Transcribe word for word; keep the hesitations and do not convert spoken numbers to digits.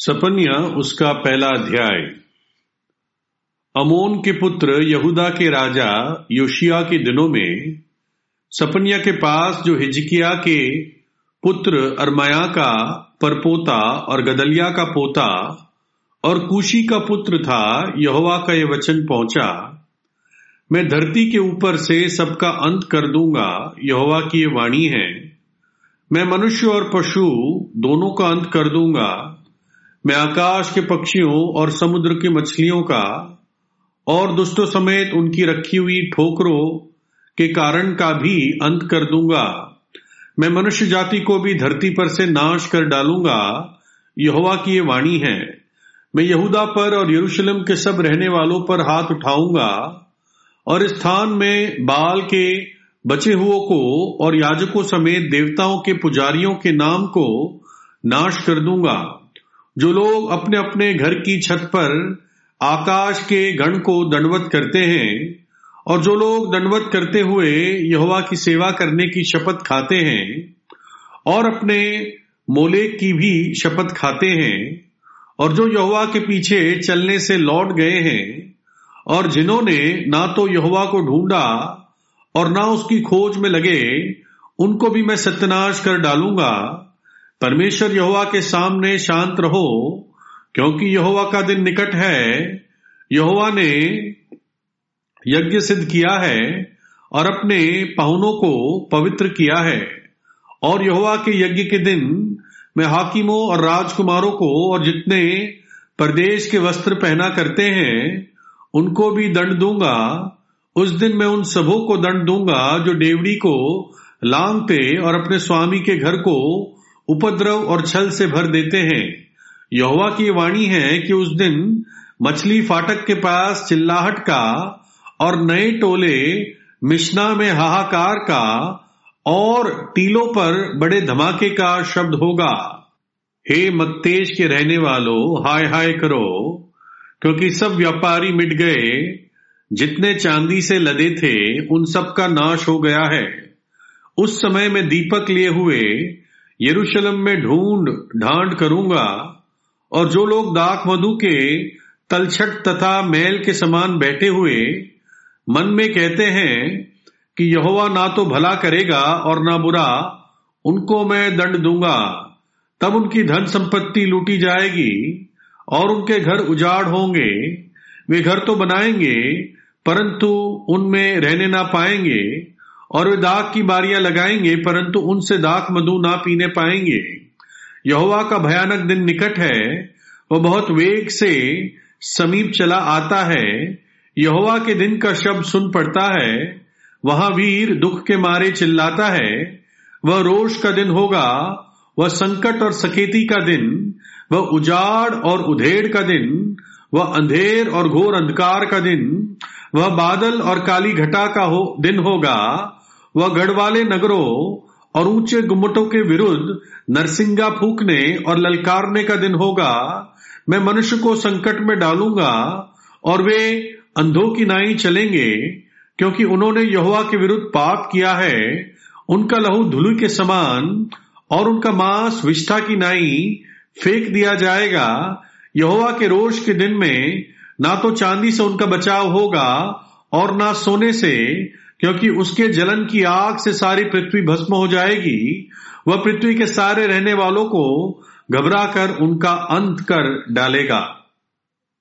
सपन्या उसका पहला अध्याय। अमोन के पुत्र यहूदा के राजा योशिया के दिनों में सपन्या के पास, जो हिजकिया के पुत्र अरमया का परपोता और गदलिया का पोता और कूशी का पुत्र था, यहोवा का यह वचन पहुंचा, मैं धरती के ऊपर से सबका अंत कर दूंगा। यहोवा की ये वाणी है, मैं मनुष्य और पशु दोनों का अंत कर दूंगा। मैं आकाश के पक्षियों और समुद्र की मछलियों का और दुष्टों समेत उनकी रखी हुई ठोकरों के कारण का भी अंत कर दूंगा। मैं मनुष्य जाति को भी धरती पर से नाश कर डालूंगा। यहोवा की ये वाणी है, मैं यहूदा पर और यरूशलेम के सब रहने वालों पर हाथ उठाऊंगा और इस स्थान में बाल के बचे हुओं को और याजकों समेत देवताओं के पुजारियों के नाम को नाश कर दूंगा। जो लोग अपने अपने घर की छत पर आकाश के गण को दंडवत करते हैं और जो लोग दंडवत करते हुए यहोवा की सेवा करने की शपथ खाते हैं और अपने मोलेक की भी शपथ खाते हैं और जो यहोवा के पीछे चलने से लौट गए हैं और जिन्होंने ना तो यहोवा को ढूंढा और ना उसकी खोज में लगे, उनको भी मैं सत्यानाश कर डालूंगा। परमेश्वर यहोवा के सामने शांत रहो, क्योंकि यहोवा का दिन निकट है। यहोवा ने यज्ञ सिद्ध किया है और अपने पाहुनों को पवित्र किया है। और यहोवा के यज्ञ के दिन मैं हाकिमों और राजकुमारों को और जितने परदेश के वस्त्र पहना करते हैं उनको भी दंड दूंगा। उस दिन मैं उन सबों को दंड दूंगा जो डेवढ़ी को लांघते और अपने स्वामी के घर को उपद्रव और छल से भर देते हैं। यहोवा की वाणी है कि उस दिन मछली फाटक के पास चिल्लाहट का और नए टोले मिश्ना में हाहाकार का और टीलों पर बड़े धमाके का शब्द होगा। हे मत्तेश के रहने वालों, हाय हाय करो, क्योंकि सब व्यापारी मिट गए। जितने चांदी से लदे थे उन सब का नाश हो गया है। उस समय मैं दीपक लिए हुए यरूशलेम में ढूंढ ढांड करूंगा और जो लोग दाख मधु के तलछट तथा मैल के समान बैठे हुए मन में कहते हैं कि यहोवा ना तो भला करेगा और ना बुरा, उनको मैं दंड दूंगा। तब उनकी धन संपत्ति लूटी जाएगी और उनके घर उजाड़ होंगे। वे घर तो बनाएंगे परंतु उनमें रहने ना पाएंगे और वे दाख की बारियां लगाएंगे परंतु उनसे दाख मधु ना पीने पाएंगे। यहोवा का भयानक दिन निकट है, वह बहुत वेग से समीप चला आता है। यहोवा के दिन का शब्द सुन पड़ता है, वहां वीर दुख के मारे चिल्लाता है। वह रोष का दिन होगा, वह संकट और सकेती का दिन, वह उजाड़ और उधेड़ का दिन, वह अंधेर और घोर अंधकार का दिन, वह बादल और काली घटा का हो, दिन होगा। वह गढ़वाले नगरों और ऊंचे गुम्मटों के विरुद्ध नरसिंगा फूकने और ललकारने का दिन होगा। मैं मनुष्य को संकट में डालूंगा और वे अंधों की नाई चलेंगे, क्योंकि उन्होंने यहोवा के विरुद्ध पाप किया है। उनका लहू धूलि के समान और उनका मांस विष्ठा की नाई फेंक दिया जाएगा। यहोवा के रोष के दिन में ना तो चांदी से उनका बचाव होगा और ना सोने से, क्योंकि उसके जलन की आग से सारी पृथ्वी भस्म हो जाएगी। वह पृथ्वी के सारे रहने वालों को घबरा कर उनका अंत कर डालेगा।